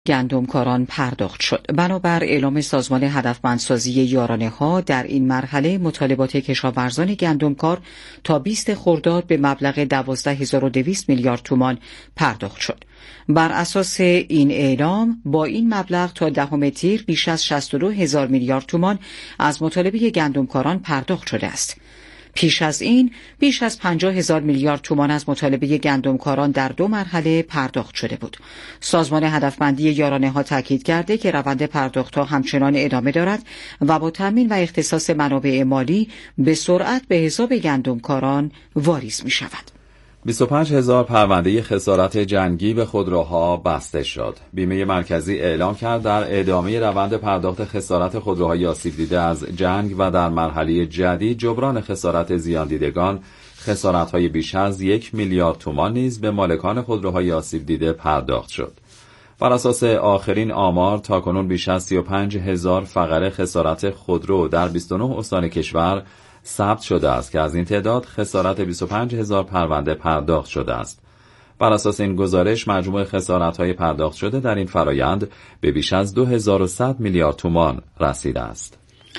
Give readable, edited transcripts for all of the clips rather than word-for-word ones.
گندمکاران پرداخت شد. بنابر اعلام سازمان هدفمندسازی یارانه‌ها در این مرحله مطالبات کشاورزان گندمکار تا 20 خرداد به مبلغ 12200 میلیارد تومان پرداخت شد. بر اساس این اعلام با این مبلغ تا 10 تیر بیش از 62000 میلیارد تومان از مطالبه گندمکاران پرداخت شده است. پیش از این بیش از 50,000 میلیارد تومان از مطالبه گندمکاران در 2 مرحله پرداخت شده بود. سازمان هدفمندی یارانه‌ها تاکید کرده که روند پرداخت‌ها همچنان ادامه دارد و با تامین و اختصاص منابع مالی به سرعت به حساب گندمکاران واریز می‌شود. 25,000 پرونده خسارت جنگی به خودروها بسته شد. بیمه مرکزی اعلام کرد در ادامه روند پرداخت خسارت خودروهای آسیب دیده از جنگ و در مرحله جدید جبران خسارت زیان دیدگان، خسارت‌های بیش از 1 میلیارد تومان نیز به مالکان خودروهای آسیب دیده پرداخت شد. بر اساس آخرین آمار تاکنون بیش از 35,000 فقره خسارت خودرو در 29 استان کشور ثبت شده است که از این تعداد خسارت 25,000 پرونده پرداخت شده است. بر اساس این گزارش مجموع خسارت‌های پرداخت شده در این فرایند به بیش از 2100 میلیارد تومان رسیده است.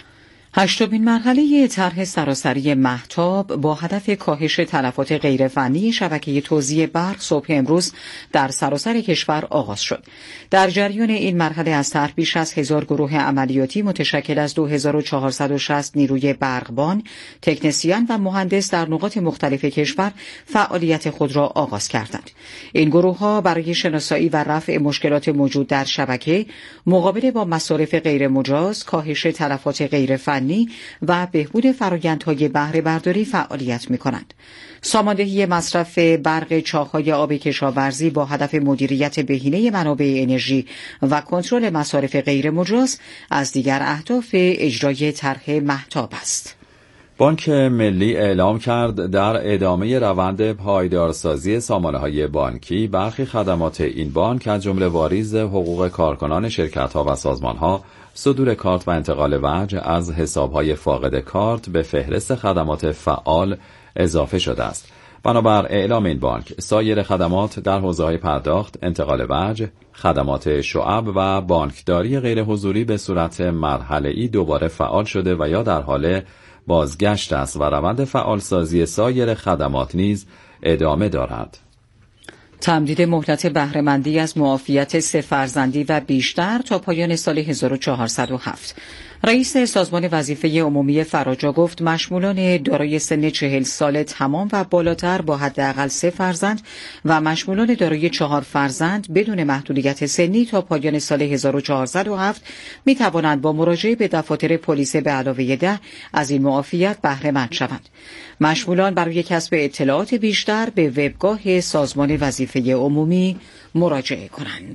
هشتمین مرحله طرح سراسری مهتاب با هدف کاهش تلفات غیرفنی شبکه توزیع برق صبح امروز در سراسر کشور آغاز شد. در جریان این مرحله از طرح بیش از 1000 گروه عملیاتی متشکل از 2460 نیروی برقبان، تکنسین و مهندس در نقاط مختلف کشور فعالیت خود را آغاز کردند. این گروه‌ها برای شناسایی و رفع مشکلات موجود در شبکه، مقابله با مصارف غیرمجاز، کاهش تلفات غیرفنی و بهبود فرآیندهای بهره برداری فعالیت می‌کنند. ساماندهی مصرف برق چاه‌های آب کشاورزی با هدف مدیریت بهینه منابع انرژی و کنترل مصارف غیرمجاز از دیگر اهداف اجرای طرح مهتاب است. بانک ملی اعلام کرد در ادامه روند پایدارسازی سامانه‌های بانکی برخی خدمات این بانک از جمله واریز حقوق کارکنان شرکت‌ها و سازمان‌ها، صدور کارت و انتقال وجه از حساب‌های فاقد کارت به فهرست خدمات فعال اضافه شده است. بنابر اعلام این بانک سایر خدمات در حوزه‌های پرداخت، انتقال وجه، خدمات شعب و بانکداری غیر حضوری به صورت مرحله‌ای دوباره فعال شده و یا در حال بازگشت است و روند فعالسازی سایر خدمات نیز ادامه دارد. تمدید مهلت بهره‌مندی از معافیت 3 فرزندی و بیشتر تا پایان سال 1407. رئیس سازمان وظیفه عمومی فراجا گفت مشمولان دارای سن 40 سال تمام و بالاتر با حداقل 3 فرزند و مشمولان دارای 4 فرزند بدون محدودیت سنی تا پایان سال 1407 می توانند با مراجعه به دفاتر پلیس به علاوه 10 از این معافیت بهره مند شوند. مشمولان برای کسب اطلاعات بیشتر به وبگاه سازمان وظیفه عمومی مراجعه کنند.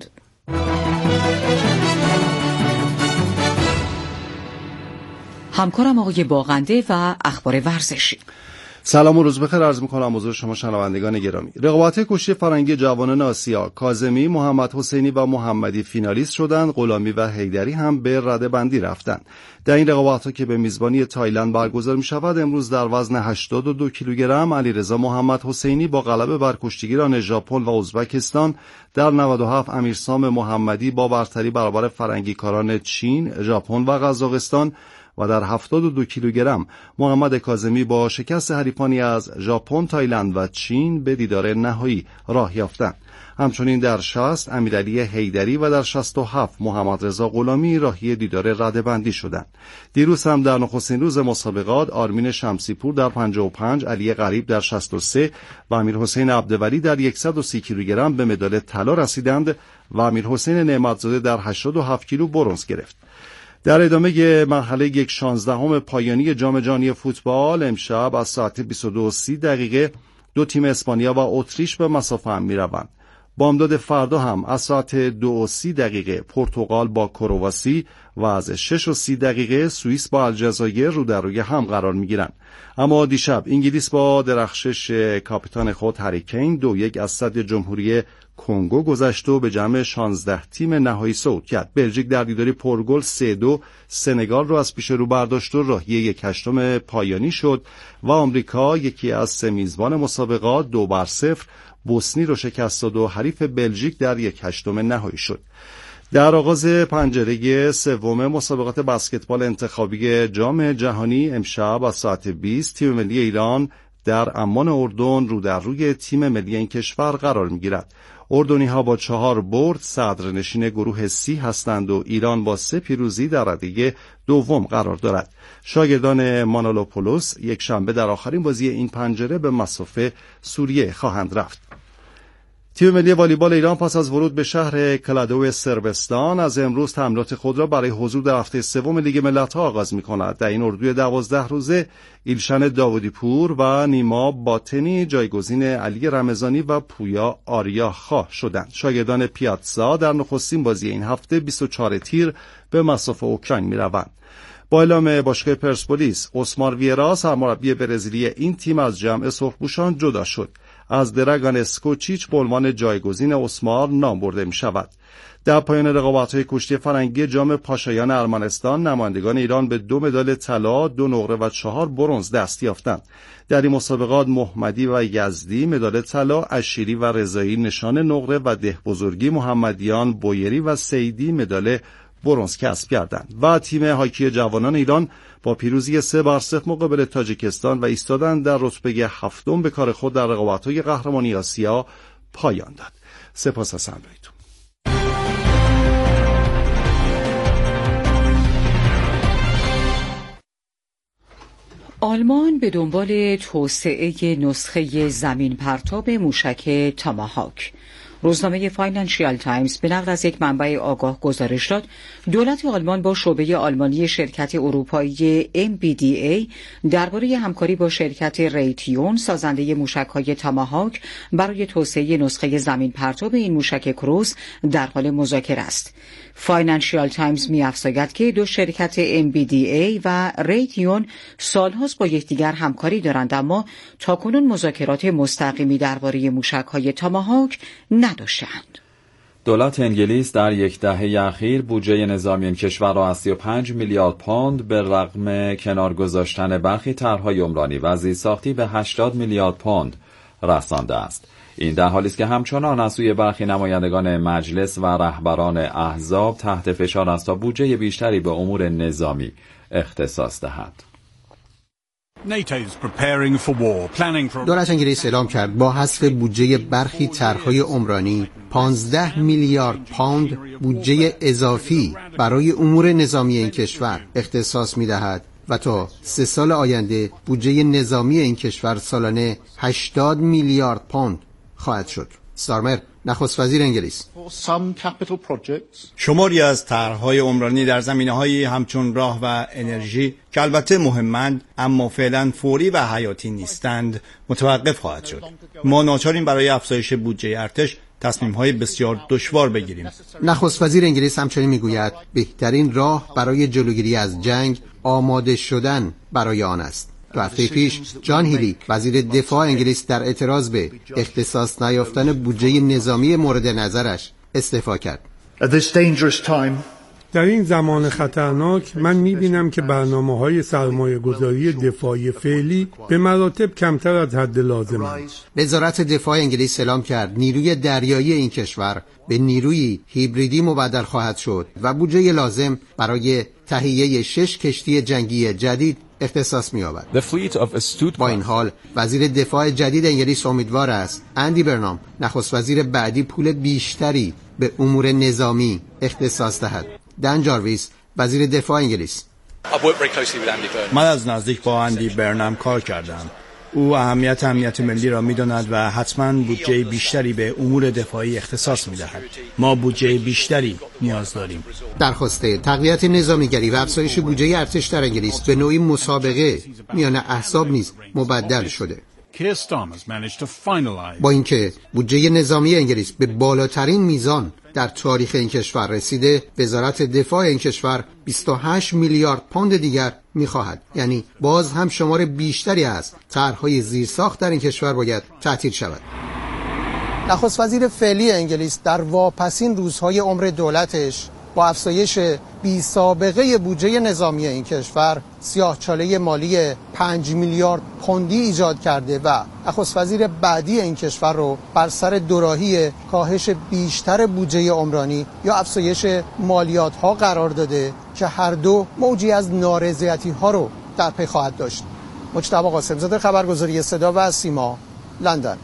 همکارم آقای باغنده و اخبار ورزشی. سلام و روز بخیر عرض می‌کنم حضور شما شنوندگان گرامی. رقابت‌های کشتی فرنگی جوانان آسیا، کاظمی، محمد حسینی و محمدی فینالیست شدند. غلامی و حیدری هم به رده‌بندی رفتند. در این رقابت‌ها که به میزبانی تایلند برگزار می‌شود، امروز در وزن 82 کیلوگرم علیرضا محمد حسینی با غلبه بر کشتیگیران ژاپن و ازبکستان، در 97 امیرسام محمدی با برتری برابر فرنگیکاران چین، ژاپن و قزاقستان و در 72 کیلوگرم محمد کاظمی با شکست حریفانی از ژاپن، تایلند و چین به دیدار نهایی راه یافتند. همچنین در 60 امیرعلی حیدری و در 67 محمد رضا غلامی راهی دیدار رده‌بندی شدند. دیروز هم در نخستین روز مسابقات آرمین شمسیپور در 55، علی غریب در 63 و امیرحسین عبدولی در 130 کیلوگرم به مدال طلا رسیدند و امیرحسین نعمتزاده در 87 کیلو برنز گرفت. در ادامه مرحله 1/16 پایانی جام جهانی فوتبال امشب از ساعت 22:30 دو تیم اسپانیا و اتریش به مسافه هم می‌روند. بامداد فردا هم از ساعت 2:30 پرتغال با کرواسی و از 6:30 سوئیس با الجزایر رو در روی هم قرار می‌گیرند. اما دیشب انگلیس با درخشش کاپیتان خود هری کین 2-1 از صدر جمهوری کنگو گذشت و به جمع 16 تیم نهایی صعود کرد. بلژیک در دیداری پرگل 3-2 سنگال رو از پیش رو برداشت و راهی 1/8 پایانی شد و آمریکا یکی از 3 میزبان مسابقات 2-0 بوسنی رو شکست داد و حریف بلژیک در 1/8 نهایی شد. در آغاز پنجره سوم مسابقات بسکتبال انتخابی جام جهانی امشب از ساعت 20 تیم ملی ایران در عمان اردن رو در روی تیم ملی این کشور قرار می‌گیرد. اردنی‌ها با 4 برد صدرنشین گروه C هستند و ایران با 3 پیروزی در رده دوم قرار دارد. شاگردان مانولوپولوس یک شنبه در آخرین بازی این پنجره به مصاف سوریه خواهند رفت. تیم ملی والیبال ایران پس از ورود به شهر کلادو سربستان از امروز تمرینات خود را برای حضور در هفته سوم لیگ ملت‌ها آغاز می‌کند. در این اردوی 12 روزه ایلشن داودی پور و نیما باطنی جایگزین علی رمضانی و پویا آریا خواه شدند. شاگردان پیاتزا در نخستین بازی این هفته 24 تیر به مصاف اوکراین می‌روند. با اعلام باشگاه پرسپولیس، اسمار ویرا سرمربی برزیلی این تیم از جمع سرخپوشان جدا شد. از درگان اسکوچیچ به عنوان جایگزین اسمار نام برده می شود. در پایان رقابت‌های کشتی فرنگی جام پاشایان ارمنستان نمایندگان ایران به 2 مدال طلا، 2 نقره و 4 برنز دست یافتند. در این مسابقات محمدی و یزدی مدال طلا، اشیری و رضایی نشان نقره و ده بزرگی محمدیان، بویری و سیدی مدال برنز کسب کردند. و تیم هاکی جوانان ایران با پیروزی 3-0 مقابل تاجیکستان و ایستادن در رتبه 7 به کار خود در رقابت‌های قهرمانی آسیا پایان داد. سپاس از همراهیتون. آلمان به دنبال توسعه نسخه زمین پرتاب موشک تاماهاک. روزنامه فاینانشیال تایمز به نقل از یک منبع آگاه گزارش داد دولت آلمان با شعبه آلمانی شرکت اروپایی MBDA درباره همکاری با شرکت ریتیون سازنده موشک‌های تاماهاک برای توسعه نسخه زمین پرتاب این موشک کروز در حال مذاکره است. فاینانشیال تایمز می‌افزاید که دو شرکت MBDA و ریتیون سالهاست با یکدیگر همکاری دارند، اما تاکنون مذاکرات مستقیمی درباره موشک‌های تاماهاک نداشتند. دولت انگلیس در یک دهه اخیر بودجه نظامی این کشور را از 35 میلیارد پوند به رغم کنار گذاشتن برخی طرح‌های عمرانی و زیرساختی به 80 میلیارد پوند رسانده است. این در حالی است که همچنان از سوی برخی نمایندگان مجلس و رهبران احزاب تحت فشار است تا بودجه بیشتری به امور نظامی اختصاص دهد. دولت انگلیس اعلام کرد با حذف بودجه برخی طرح‌های عمرانی 15 میلیارد پوند بودجه اضافی برای امور نظامی این کشور اختصاص می‌دهد و تا 3 سال آینده بودجه نظامی این کشور سالانه 80 میلیارد پوند خواهد شد. سارمر، نخست وزیر انگلیس: شماری از طرح‌های عمرانی در زمینه‌های همچون راه و انرژی که البته مهمند اما فعلا فوری و حیاتی نیستند متوقف خواهد شد. ما ناچاریم برای افزایش بودجه ارتش تصمیم‌های بسیار دشوار بگیریم. نخست وزیر انگلیس همچنین میگوید بهترین راه برای جلوگیری از جنگ آماده شدن برای آن است. 2 هفته پیش جان هیلی وزیر دفاع انگلیس در اعتراض به اختصاص نیافتن بودجه نظامی مورد نظرش استعفا کرد. در این زمان خطرناک من می‌بینم که برنامه‌های سرمایه‌گذاری دفاعی فعلی به مراتب کمتر از حد لازم است. وزارت دفاع انگلیس اعلام کرد نیروی دریایی این کشور به نیروی هیبریدی مبدل خواهد شد و بودجه لازم برای تهیه 6 کشتی جنگی جدید اختصاص می‌یابد. با این حال وزیر دفاع جدید انگلیس امیدوار است اندی برنام نخست وزیر بعدی پول بیشتری به امور نظامی اختصاص دهد. دن جارویس وزیر دفاع انگلیس: من از نزدیک با اندی برنام کار کردم. او اهمیت ملی را می‌داند و حتما بودجه بیشتری به امور دفاعی اختصاص می‌دهد. ما بودجه بیشتری نیاز داریم. درخواست تقویت نظامیگری و افزایش بودجه ارتش در انگلیس به نوعی مسابقه میان احزاب نیز مبدل شده. با اینکه بودجه نظامی انگلیس به بالاترین میزان در تاریخ این کشور رسیده، وزارت دفاع این کشور 28 میلیارد پوند دیگر می‌خواهد. یعنی باز هم شمار بیشتری از طرح‌های زیرساخت در این کشور باید تعطیل شود. نخست وزیر فعلی انگلیس در واپسین روزهای عمر دولتش با افزایش بی سابقه بودجه نظامی این کشور سیاهچاله مالی 5 میلیارد پوندی ایجاد کرده و نخست وزیر بعدی این کشور رو بر سر دوراهی کاهش بیشتر بودجه عمرانی یا افزایش مالیات ها قرار داده که هر دو موجی از نارضایتی ها رو در پی خواهد داشت. مجتبی قاسم‌زاده، خبرگزاری صدا و سیما، لندن.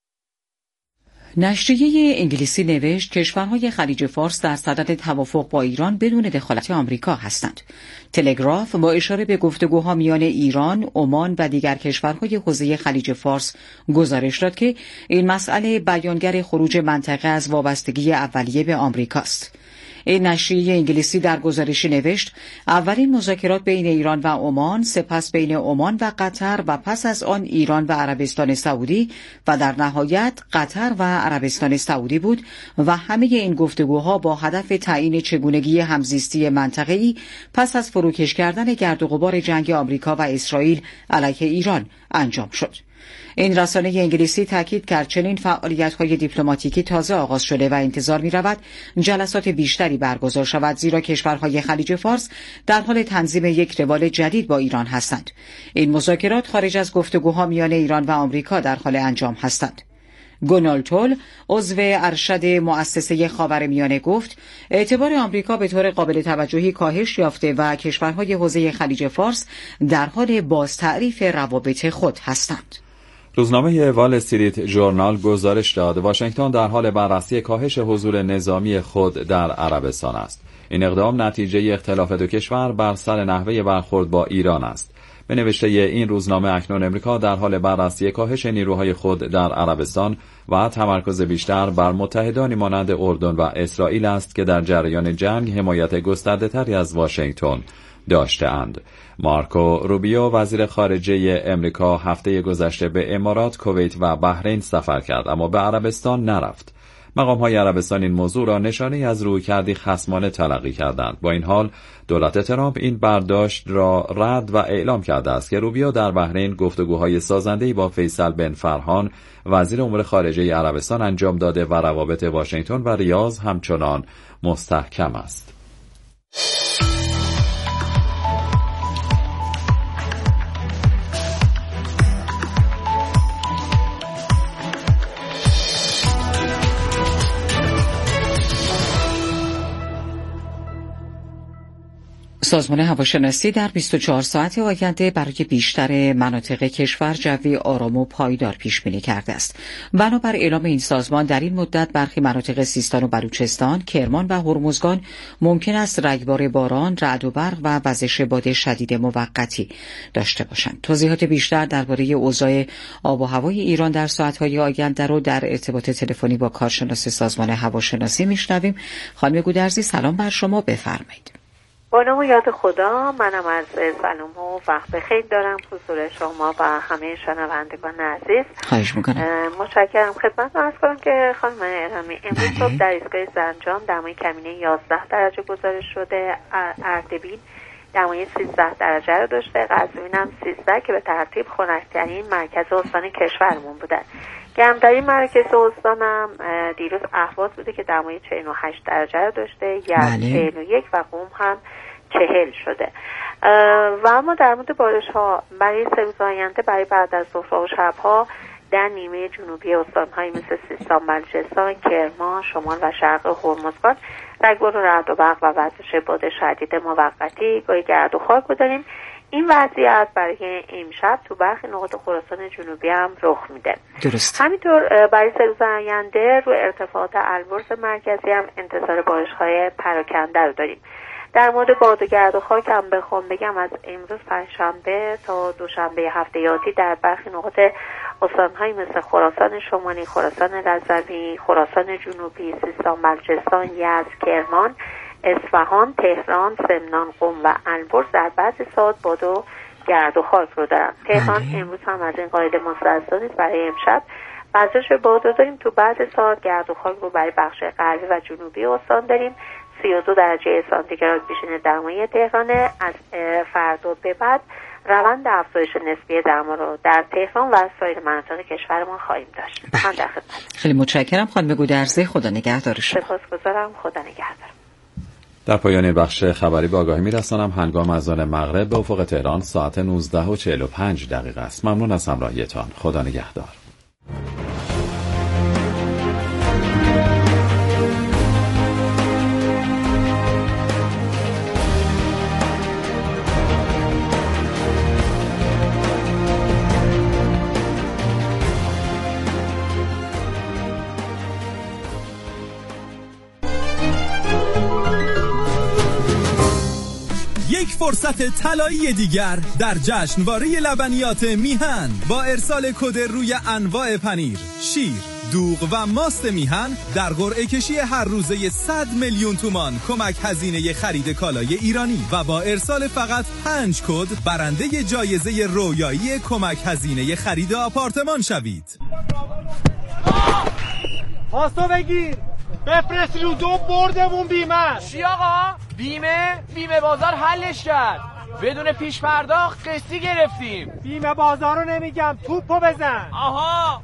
نشریه انگلیسی نوشت کشورهای خلیج فارس در صدد توافق با ایران بدون دخالت آمریکا هستند. تلگراف با اشاره به گفتگوها میان ایران، عمان و دیگر کشورهای حوزه خلیج فارس گزارش داد که این مسئله بیانگر خروج منطقه از وابستگی اولیه به آمریکاست. این نشریه انگلیسی در گزارشی نوشت اولین مذاکرات بین ایران و عمان، سپس بین عمان و قطر و پس از آن ایران و عربستان سعودی و در نهایت قطر و عربستان سعودی بود و همه این گفتگوها با هدف تعیین چگونگی همزیستی منطقه‌ای پس از فروکش کردن گرد و غبار جنگ آمریکا و اسرائیل علیه ایران انجام شد. این رسانه انگلیسی تاکید کرد چنین فعالیت‌های دیپلماتیکی تازه آغاز شده و انتظار می‌رود جلسات بیشتری برگزار شود، زیرا کشورهای خلیج فارس در حال تنظیم یک روال جدید با ایران هستند. این مذاکرات خارج از گفتگوها میان ایران و آمریکا در حال انجام هستند. گونال تول، عضو ارشد مؤسسه خاورمیانه، گفت اعتبار آمریکا به طور قابل توجهی کاهش یافته و کشورهای حوزه خلیج فارس در حال بازتعریف روابط خود هستند. روزنامه وال استریت ژورنال گزارش داد واشنگتن در حال بررسی کاهش حضور نظامی خود در عربستان است. این اقدام نتیجه اختلاف دو کشور بر سر نحوه برخورد با ایران است. به نوشته این روزنامه اکنون امریکا در حال بررسی کاهش نیروهای خود در عربستان و تمرکز بیشتر بر متحدانی مانند اردن و اسرائیل است که در جریان جنگ حمایت گسترده‌تری از واشنگتن داشته‌اند. مارکو روبیو، وزیر خارجه امریکا، هفته گذشته به امارات، کویت و بحرین سفر کرد اما به عربستان نرفت. مقام‌های عربستان این موضوع را نشانه از رویکردی خصمانه تلقی کردند. با این حال دولت ترامپ این برداشت را رد و اعلام کرده است که روبیو در بحرین گفتگوهای سازنده‌ای با فیصل بن فرهان، وزیر امور خارجه عربستان، انجام داده و روابط واشنگتن و ریاض همچنان مستحکم است. سازمان هواشناسی در 24 ساعت آینده برای بیشتر مناطق کشور جوی آرام و پایدار پیش بینی کرده است. بنابر اعلام این سازمان در این مدت برخی مناطق سیستان و بلوچستان، کرمان و هرمزگان ممکن است رگبار باران، رعد و برق و وزش باد شدید موقتی داشته باشند. توضیحات بیشتر درباره اوضاع آب و هوای ایران در ساعت‌های آینده رو در ارتباط تلفنی با کارشناس سازمان هواشناسی میشنویم. خانم گودرزی، سلام بر شما، بفرمایید. با نام و یاد خدا، منم از سلام و وقت بخیر دارم حضور شما و همه شنوندگان عزیز. خواهش میکنم. متشکرم. خدمتتون عرض کنم که خانم ارامی امروز صبح در ایستگاه زنجان دمای کمینه 11 درجه گزارش شده، اردبیل دمای 13 درجه رو داشته، قزوین هم 13 که به ترتیب خنک‌ترین مرکز استان کشورمون بودن. گرمترین مرکز استانم دیروز اهواز بوده که دمای 48 درجه رو داشته، یزد 41 و قم هم 40 شده. و اما در مورد بارش ها برای 3 روز آینده برای بعد از ظهر و شبها در نیمه جنوبی استان‌های مثل سیستان، بلوچستان، کرمان، شمال و شرق هرمزگان رگبار و رعد و برق و وزش باد شدید موقتی، گاهی گرد و خاک رو داریم. این وضعیت برای امشب تو برخی نقاط خراسان جنوبی هم رخ میده. درست. همینطور برای 3 روز آینده رو ارتفاعات البرز مرکزی هم انتظار بارش‌های پراکنده رو داریم. در مورد باد و گرد و خاک هم بخوام بگم از امروز پنجشنبه تا دوشنبه هفته آتی در برخی نقاط استان‌های مثل خراسان شمالی، خراسان رضوی، خراسان جنوبی، سیستان، بلوچستان، یزد، کرمان، اصفهان، تهران، سمنان، قم و البرز در بعضی ساعات باد و گرد و خاک رو دارن. تهران امروز هم از این قاعده مستثنا نیست. برای امشب وزش باد رو داریم. تو بعضی ساعات گرد و خاک رو برای بخش غربی و جنوبی استان داریم. 32 درجه سانتیگراد پیشین دمای تهرانه. از فردا به بعد روند افزایش نسبی دما رو در تهران و سایر مناطق کشورمان خواهیم داشت. من در خدمت. خیلی متشکرم خانم گودرزی، خدا نگهدار شما. سپاسگزارم، خدا نگهدار. در پایان بخش خبری به آگاهی می‌رسانم هنگام اذان مغرب به افق تهران ساعت 19:45 است. ممنون از همراهیتان. خدا نگهدار. یک فرصت طلایی دیگر در جشنواره لبنیات میهن با ارسال کد روی انواع پنیر، شیر، دوغ و ماست میهن در قرعه کشی هر روزه 100 میلیون تومان کمک هزینه خرید کالای ایرانی و با ارسال فقط 5 کد برنده جایزه رویایی کمک هزینه خرید آپارتمان شوید. پاسو بگیر بفرست رو دو بردمون بیمه. چی آقا؟ بیمه بازار حلش کرد. بدون پیش پرداخت قسطی گرفتیم. بیمه بازار رو نمیگم، توپو بزن. آها.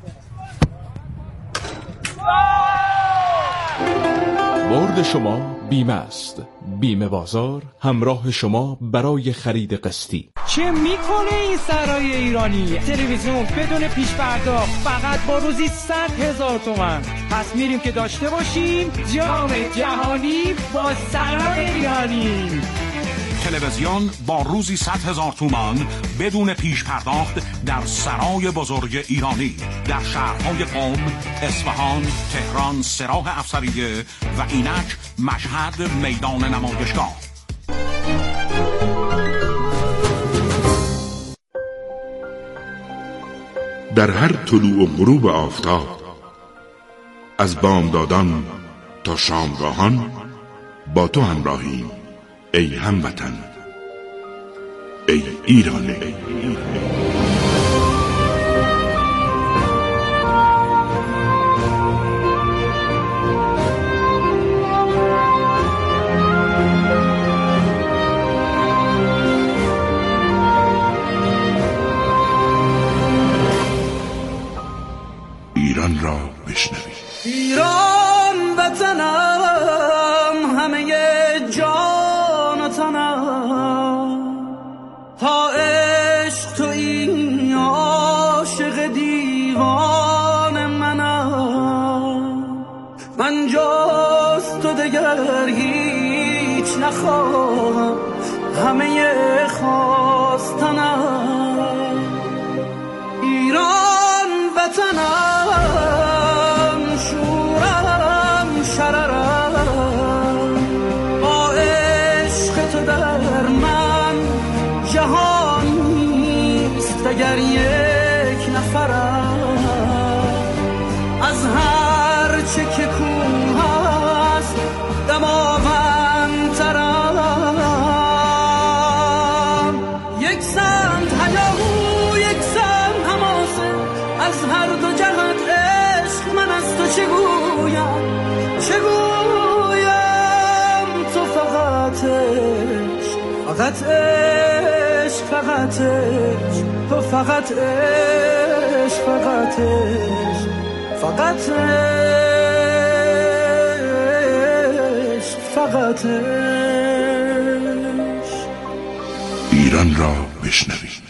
برد شما بیمه است. بیمه بازار همراه شما برای خرید قسطی. چه میکنه این سرای ایرانی؟ تلویزیون بدون پیش پرداخت فقط با روزی 100,000 تومان. پس میریم که داشته باشیم جام جهانی با سرای ایرانی. تلویزیون با روزی 100,000 تومان بدون پیش پرداخت در سرای بزرگ ایرانی در شهرهای قم، اصفهان، تهران، سراح افسریه و اینک مشهد میدان نمایشگاه. در هر طلوع و غروب آفتاب، از بامدادان تا شامگاهان با تو همراهیم ای هموطن، ای ایران. ایران را بشنوید. ایران وطنم، همه جان و تنم، تا عشق تو این عاشق دیوان منم. من جز تو دگر هیچ نخواهم، همه خواستنم. ایران وطنم، شورم شررم، با عشق تو در من جهان نیست اگر یک نفرم. از هر چه که کوه هست دماوندترم. یک سمت هیاهو یک سمت حماسه، از هر دو جهت عشق من از تو چگویم تو فقط عشق، فقط عشق، فقط عشق، تو فقط عشق، فقط عشق، فقط عشق، فقط عشق. ایران را بشنوید.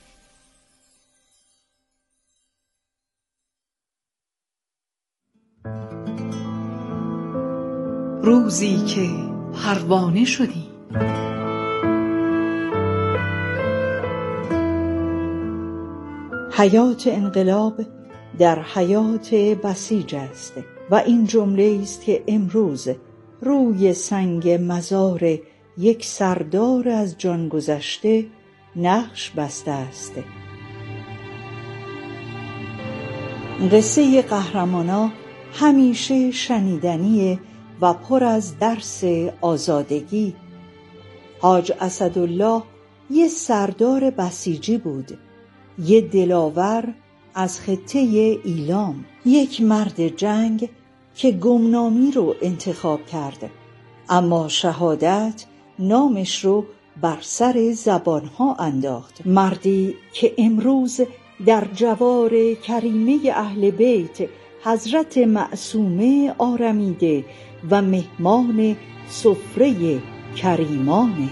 روزی که پروانه شدی، حیات انقلاب در حیات بسیج است و این جمله است که امروز روی سنگ مزار یک سردار از جان گذشته نقش بسته است. قصه قهرمانا همیشه شنیدنی و پر از درس آزادگی. حاج اسدالله یه سردار بسیجی بود، یه دلاور از خطه ایلام، یک مرد جنگ که گمنامی رو انتخاب کرده، اما شهادت نامش رو بر سر زبانها انداخت. مردی که امروز در جوار کریمه اهل بیت حضرت معصومه آرمیده و مهمان سفره کریمانه.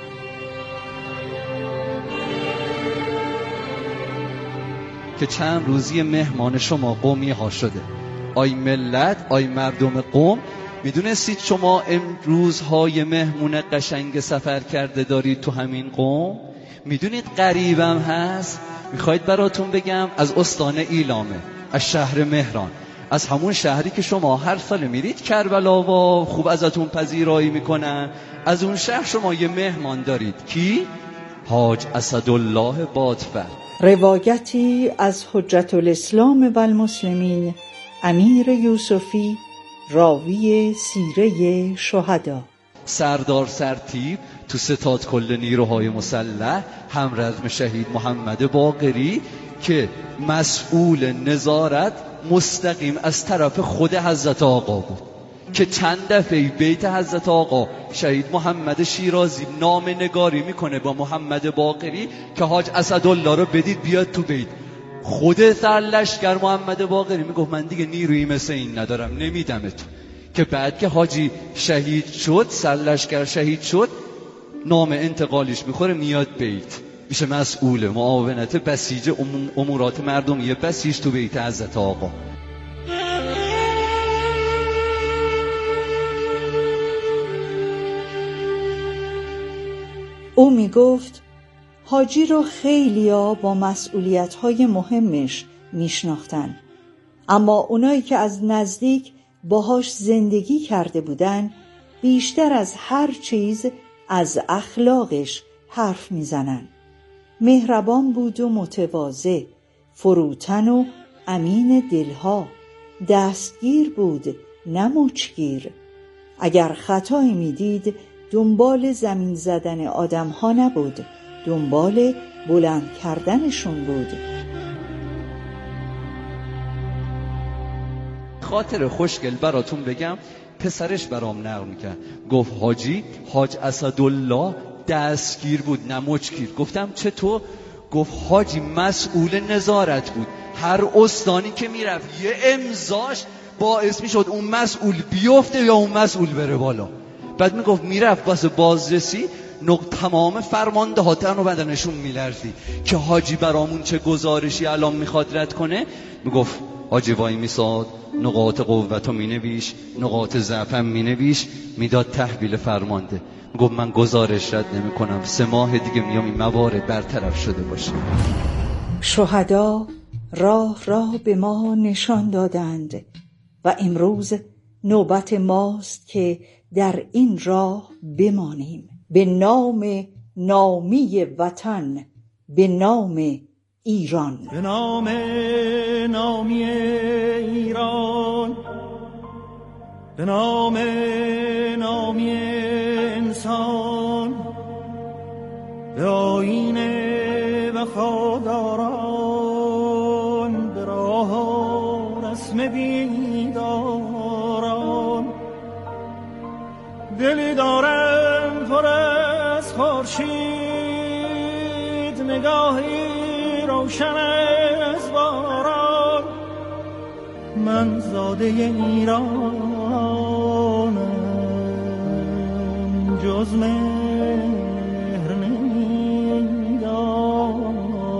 که چند روزی مهمان شما قومی ها شده. آی ملت، آی مردم قوم، میدونستید شما امروزهای مهمون قشنگ سفر کرده دارید تو همین قوم؟ میدونید غریبم هست؟ میخواید براتون بگم از استان ایلامه، از شهر مهران، از همون شهری که شما هر سال میرید کربلا و خوب ازتون پذیرایی میکنن. از اون شهر شما یه مهمان دارید. کی؟ حاج اسدالله بادفر. روایتی از حجت الاسلام و المسلمین امیر یوسفی، راوی سیره شهدا. سردار سرتیپ تو ستاد کل نیروهای مسلح همرزم شهید محمد باقری که مسئول نظارت مستقیم از طرف خود حضرت آقا بود که چند دفعه بیت حضرت آقا شهید محمد شیرازی نام نگاری میکنه با محمد باقری که حاج اسدالله رو بدید بیاد تو بیت. خود سرلشکر محمد باقری میگفت من دیگه نیرویی مثل این ندارم، نمیدمتون. که بعد که حاجی شهید شد، سرلشکر شهید شد، نام انتقالیش میخوره میاد بیت، میشه مسئول معاونت بسیج امورات مردمی بسیج تو بیت حضرت آقا. او می گفت حاجی رو خیلیا با مسئولیت‌های مهمش میشناختن، اما اونایی که از نزدیک باهاش زندگی کرده بودن بیشتر از هر چیز از اخلاقش حرف میزنن. مهربان بود و متواضع، فروتن و امین دلها، دستگیر بود نه مچگیر. اگر خطایی میدید دنبال زمین زدن آدم ها نبود، دنبال بلند کردنشون بود. خاطر خوشگل براتون بگم، پسرش برام نقل میکرد، گفت حاجی حاج اسدالله دستگیر بود نه مچگیر. گفتم چطور؟ گفت حاجی مسئول نظارت بود، هر استانی که میرفت یه امضاش باعث میشد اون مسئول بیفته یا اون مسئول بره بالا. بعد میگفت میرفت واسه بازرسی تمام فرماندهات رو بدنشون میلرزی که حاجی برامون چه گزارشی الان میخواد رد کنه. میگفت حاجی وای میساد، نقاط قوتو مینویش، نقاط ضعفم مینویش، میداد تحویل فرمانده. میگفت من گزارش رد نمی کنم، 3 ماه دیگه میام این موارد برطرف شده باشه. شهدا راه به ما نشان دادند و امروز نوبت ماست که در این راه بمانیم، به نام نامی وطن، به نام ایران. به نام نامی ایران، به نام نامی انسان، به آیین وفاداران، به راه رسم بیداران. دلی دارم پر از خورشید، نگاهی روشن از باران. من زاده ایرانم، جز مهر نمیدانم.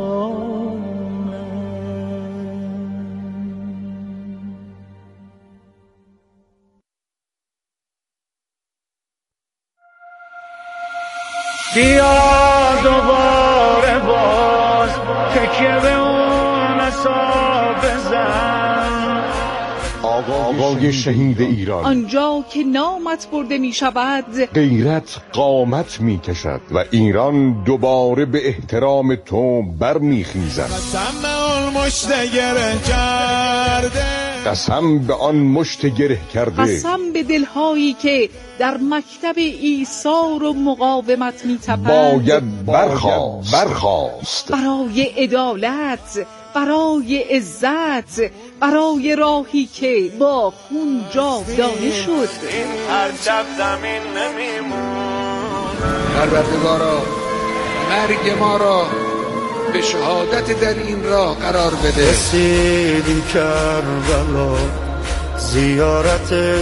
بیا دوباره باز تکیه به اون اصاب بزن. آقای شهید ایران، آنجا که نامت برده می شود غیرت قامت می کشد و ایران دوباره به احترام تو بر می خیزد. قسم به آن مشت گره کرده، قسم به آن مشت گره کرده، قسم به دلهایی که در مکتب ایثار و مقاومت می تپند. باید برخاست برای عدالت، برای عزت، برای راهی که با خون جاودانه شد. این پرچم زمین نمیمونه. پروردگارا مرگ ما را به شهادت در این راه قرار بده. رسیدیم کربلا، زیارتت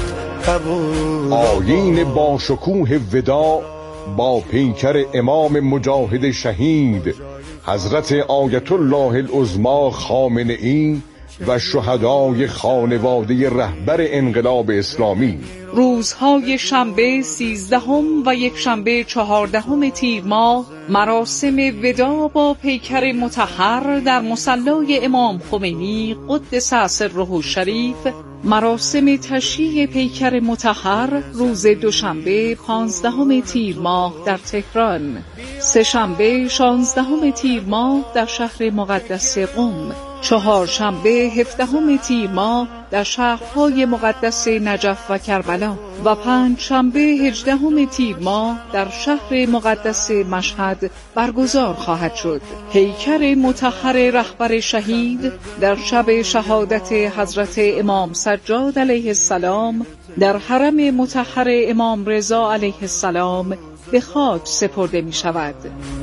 قبول. آیین با شکوه وداع با پیکر امام مجاهد شهید حضرت آیت الله العظما خامنه‌ای و شهدای خانواده رهبر انقلاب اسلامی. روزهای شنبه 13 و یکشنبه 14 تیر ماه مراسم وداع با پیکر مطهر در مصلی امام خمینی قدس سره الشریف. مراسم تشییع پیکر مطهر روز دوشنبه 15 تیر ماه در تهران، سه‌شنبه 16 تیر ماه در شهر مقدس قم، چهارشنبه 17 تیر ماه در شهرهای مقدس نجف و کربلا و پنجشنبه 18 تیر ماه در شهر مقدس مشهد برگزار خواهد شد. پیکر مطهر رهبر شهید در شب شهادت حضرت امام سجاد علیه السلام در حرم مطهر امام رضا علیه السلام به خاک سپرده می شود.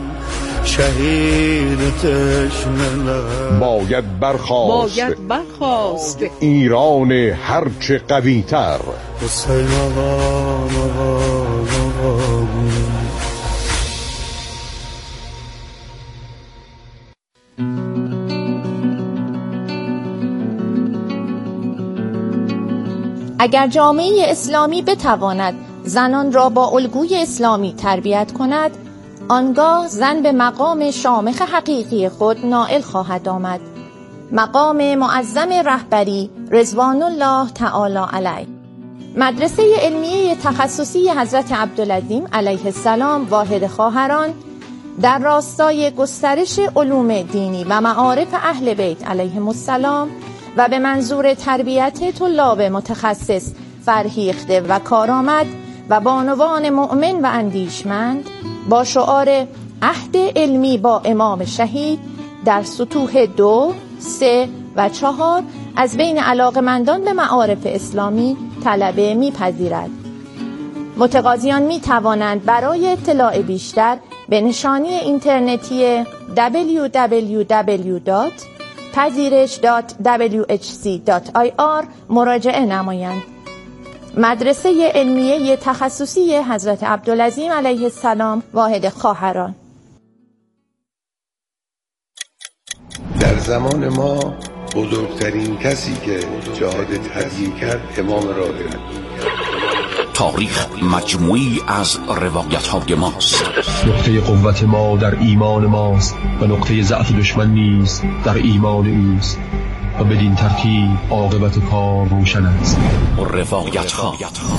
شهید تشنه باید برخاست ایران هرچه قوی‌تر. حسین آقا اگر جامعه اسلامی بتواند زنان را با الگوی اسلامی تربیت کند، آنگاه زن به مقام شامخ حقیقی خود نائل خواهد آمد، مقام معظم رهبری رضوان الله تعالی علیه. مدرسه علمیه تخصصی حضرت عبدالعظیم علیه السلام واحد خواهران در راستای گسترش علوم دینی و معارف اهل بیت علیهم السلام و به منظور تربیت طلاب متخصص فرهیخته و کارآمد و بانوان مؤمن و اندیشمند با شعار عهد علمی با امام شهید در سطوح 2، 3 و 4 از بین علاقمندان به معارف اسلامی طلبه می‌پذیرد. متقاضیان می‌توانند برای اطلاع بیشتر به نشانی اینترنتی www.pazirish.whc.ir مراجعه نمایند. مدرسه علمیه تخصصی حضرت عبدالعظیم علیه السلام واحد خواهران. در زمان ما بزرگترین کسی که جهاد تبیین کرد امام راهب. تاریخ مجموعی از روایت‌های ماست. نقطه قوت ما در ایمان ماست و نقطه ضعف دشمن نیز در ایمان اوست و بدین ترتیب عاقبت کار روشن است. روایت‌ها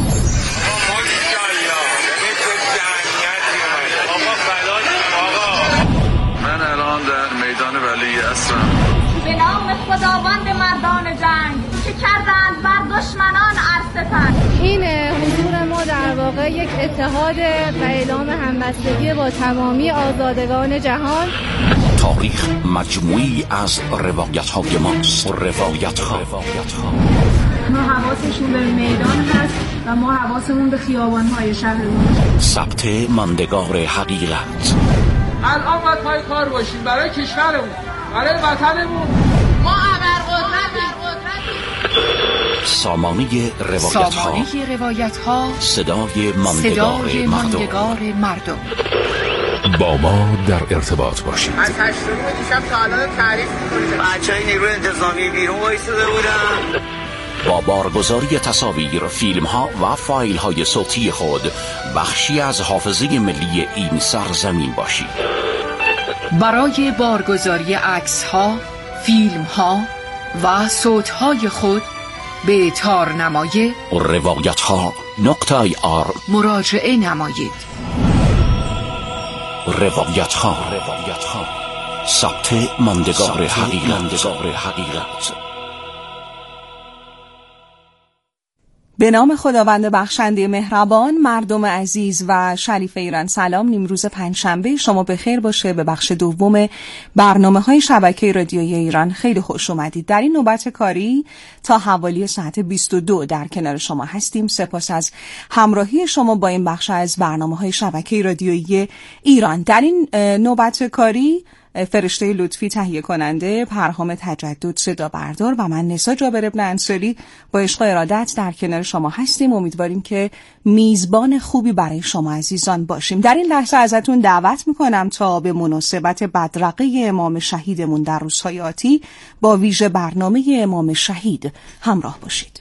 من الان در میدان ولی هستم. به نام خداوند مردان جنگ که کردند بر دشمنان عرصه. این حضور ما در واقع یک اتحاد و اعلام همبستگی با تمامی آزادگان جهان. تاریخ مجموعی از روایت‌های ماست. روایت‌ها ما حواسشون به میدان هست و ما حواسمون به خیابان‌های شهرمون. ثبت ماندگار حقیقت. الان باید پای کار باشیم برای کشورمون، برای وطنمون. ما ابرقدرتیم. سامانه روایت‌ها، صدای ماندگار مردم. با ما در ارتباط باشید. از 8 دیشب تا الان تعریف می‌کنید. بچه‌های نیروی انتظامی بیرون وایساده بودن. با بارگذاری تصاویر، فیلم‌ها و فایل‌های صوتی خود بخشی از حافظه ملی این سرزمین باشید. برای بارگذاری عکس‌ها، فیلم‌ها و صوت‌های خود به تارنمای روایت‌ها.ir مراجعه نمایید. روایت‌ها، ثبت ماندگار حقیقت. به نام خداوند بخشنده مهربان. مردم عزیز و شریف ایران سلام. نیمروز پنجشنبه شما به خیر باشه. به بخش دوم برنامه‌های شبکه رادیویی ایران خیلی خوش اومدید. در این نوبت کاری تا حوالی ساعت 22 در کنار شما هستیم. سپاس از همراهی شما با این بخش از برنامه‌های شبکه رادیویی ایران. در این نوبت کاری فرشته لطفی تهیه کننده، پرهام تجدد صدا بردار و من نسا جابر ابن انصاری با عشق و ارادت در کنار شما هستیم. امیدواریم که میزبان خوبی برای شما عزیزان باشیم. در این لحظه ازتون دعوت میکنم تا به مناسبت بدرقه امام شهیدمون در روزهای آتی با ویژه برنامه امام شهید همراه باشید.